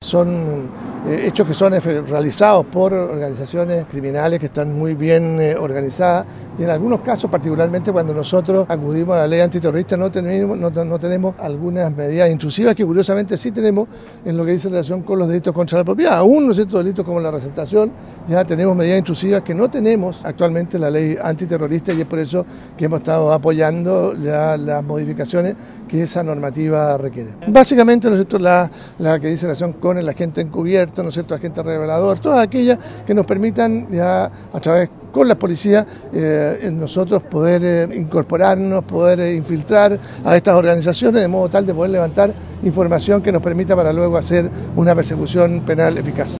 son hechos que son realizados por organizaciones criminales que están muy bien organizadas, y en algunos casos, particularmente cuando nosotros acudimos a la ley antiterrorista, no tenemos algunas medidas intrusivas que curiosamente sí tenemos en lo que dice relación con los delitos contra la propiedad. Aún, ¿no es cierto?, delitos como la receptación, ya tenemos medidas intrusivas que no tenemos actualmente en la ley antiterrorista, y es por eso que hemos estado apoyando las modificaciones que esa normativa requiere. Básicamente, ¿no es cierto?, la que dice relación con el agente encubierto, ¿no es cierto?, agente revelador, todas aquellas que nos permitan ya a través con la policía nosotros poder incorporarnos, poder infiltrar a estas organizaciones de modo tal de poder levantar información que nos permita para luego hacer una persecución penal eficaz.